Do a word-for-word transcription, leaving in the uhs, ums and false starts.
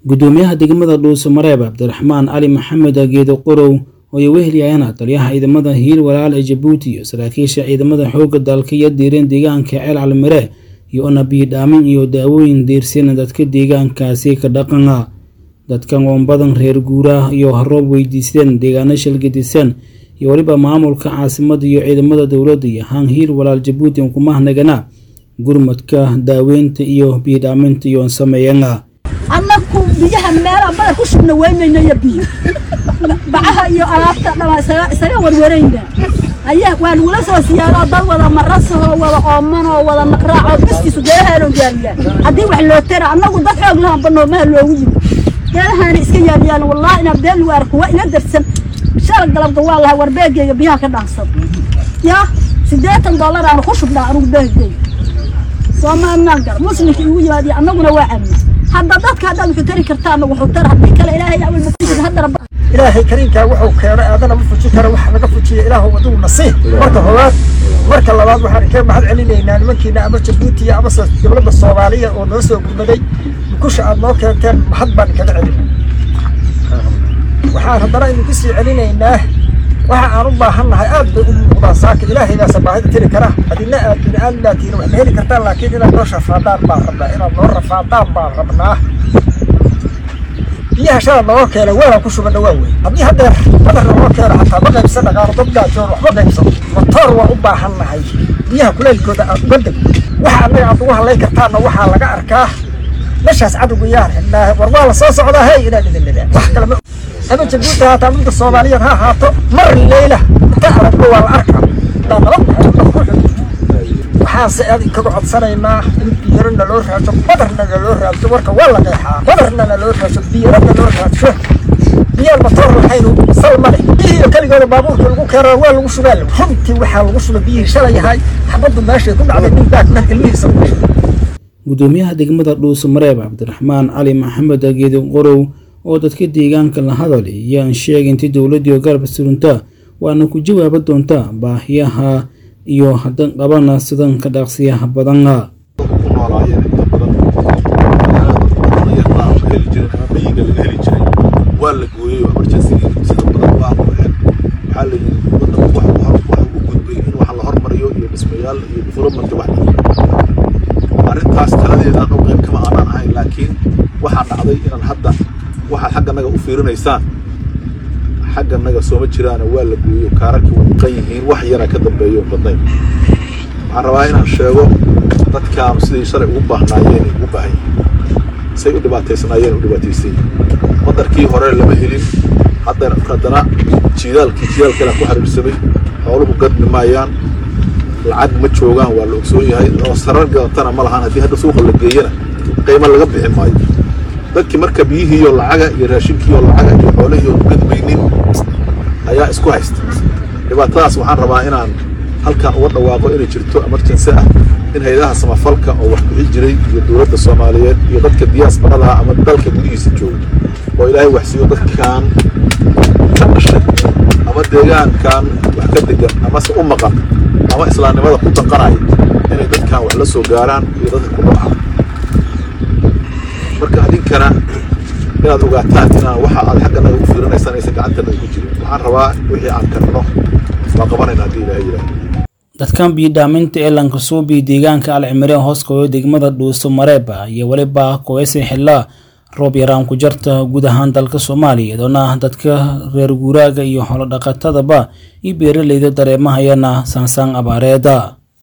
gudoomiyaha degmada Dhuusamareeb Cabdiraxmaan Ali Maxamed Geedo Qorow oo ay weheliyayna taliyaha ciidamada Hiil Walaal ee Jabuuti iyo saraakiisha ciidamada xoogga dalka iyo diireen deegaanka Ceel Calmire iyo nabi dhaamin iyo daawooyin diirsan dadka deegaankaasi ka dhaqanka dadkan oo badan reer guuraha iyo haroob weydiisteen deegaano shilgadisan iyo waliba maamulka caasimada iyo ciidamada dawladda iyo han Hiil Walaal Jabuuti kuma hanagana gurmadka daaweynta iyo biidaaminta iyo sameeyana annaku biyaha meel abada ku shubna weynayna biyo bacaha iyo alaabta dhamaasay isaga warwareynda ayaa waan wala soo siyaaro dad wada maraso wada oomano wada naqraaco biskiisu deehaano gaariya hadii wax loo tira annagu dad xoog lahan banoo ma loogu yiri deehaana iska yaaliyaan wallahi ina beel waar kuwa ina darsan shal galabda wallahi warbeegayga biyaha ka dhaansan ya siddeetan dollar aan ku shubnaa anigu beegay soomaa nagar muslimkii ugu yimaadii annaguna waa amni hadda dadka hadda wuxuu tari kartaan wuxuu tar hadii kale ilaahay awal mafujid hadda rabbi ilaahay kariinka wuxuu keenay aadana ma fujin karo wax laga fujiyo ilaahu waduu nasiib marka hore marka labaad waxaan ka mahad celinaynaa nimankiina ama Jabuuti ama dawladda Soomaaliya oo noo soo gudbaday kusha aad noo keenteen mahad baan kaga celinay waxaan haddana idinku sii celinaynaa waxa aan u baahanahay aad bay u muuqdaan saaka ilaahay baa sabaahid tiri kara hadina aad bini'aadam laakiin wax heli kartaan laakiin inaad noo shafaadaan baan rabnaa inaad noo rafaadaan baan rabnaa biyaha shada noo keenay waa ku shubana waa weyn haddii haddeer badar noo keenay xataa ma qaybsan dhaqaalo dad gaajoon waxba qaybsan motor waa u baahanahay biyaha kuleelkooda aad uga deg waxa annaga aad ugu halay kartaana waxaa laga arkaa meeshaas cadowga yaar xidhnaa war waa la soo socdaa hey inaad idin leedahay wax kale ma ama Jabuuti hata midda Soomaaliyeed ha haato mar leeyla ta aragto waa la arkaa nabad waxaan si aad kaga codsanaynaa in biyarna loo raaco badarna loo raaco warka waa la qeexaa badarna loo raaco biyarna loo raaco biyo motor waxaynu salmale biyo kaligood baabuurka lagu keero waa lagu shubaa runtii waxa lagu shubaa biyo shalay yahay xabadu meesha ku dhacday nin baak markii liisa gudoomiyaha degmada Dhuusamareeb Cabdiraxmaan Ali Maxamed Geedo Qorow oo dadka deegaanka la hadalay ayaan sheegay intii dawladdu garab surunta waana ku jawaab doonta baahiyaha iyo hadan qabana sidan ka dhaqsiyaha badanna wala gooyay emergency sida badan waa waxaan xalay wadanka wax wax u gudbay in wax la hormariyo iyo dhismayaal iyo development wax arintaas taladeeda oo qayb kama aanan ahayn laakiin waxa dhacday inaan hadda waxa xagga naga u fiirinaysaan xagga naga soo ma jiraan waa la gooyo kaararkii uu qeeyeen wax yara ka dambeeyo badnay waxaan rabaa inaan sheego dadka sidii shalay ugu baahnaayeen ugu baahay say u dhibaataysanaayeen u dhibaataysay wadarkii hore lama helin hadda qadana jiidaalkii jiidaalka la ku xariirsamay xooluhu gadmi maayaan lacag ma joogaan waa la ogsoon yahay oo sarar galatana ma lahan hadii hadda suuqa la geeyana qiimo laga bixi maayo dadkii marka biyihii iyo lacaga iyo raashinkii iyo lacaga iyo xoolihii oo gadmaynin ayaa isku haysta dhibaatadaas waxaan rabaa inaan halka uga dhawaaqo inay jirto emergency ah in hay'adaha samafalka oo wax bixin jiray iyo dawladda Soomaaliyeed iyo dadka diasporada ama dalka gudihiisa jooga oo ilaahay wax siiyo dadkan ama deegaankan wax ka degan ama si u maqan ama islaamnimada ku taqanay inay dadkan wax la soo gaaraan iyo dadka ku dhacaan marka adinkana inaad ogaataan inaan waxa aad xagga naga u fiirinaysaan aysan gacanta ku jirin waxaan rabaa wixii aan karno waa qabanayna hadii ilaahay yiraahdo dadkan biidaaminta ee lanka soo bi deegaanka Calmire hooskooda degmada Dhuusamareeb iyo waliba kooyse xilla roob yaraan ku jarta guud ahaan dalka Soomaaliya doona dadka reer guuraaga iyo xoolo dhaqatada ba iyo beeraleyda dareemahayana sansaan abaareeda